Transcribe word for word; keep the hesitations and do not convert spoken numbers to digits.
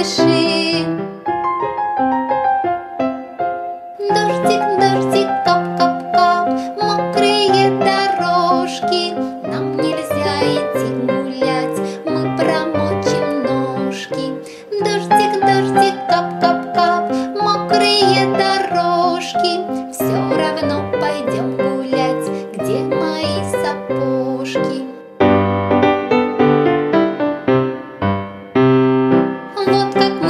спеши. Дождик, дождик, кап-кап-кап, мокрые дорожки. Нам нельзя идти гулять, мы промочим ножки. Дождик, дождик, кап-кап-кап, мокрые дорожки. Все равно пойдем гулять, где мои сапожки? Вот как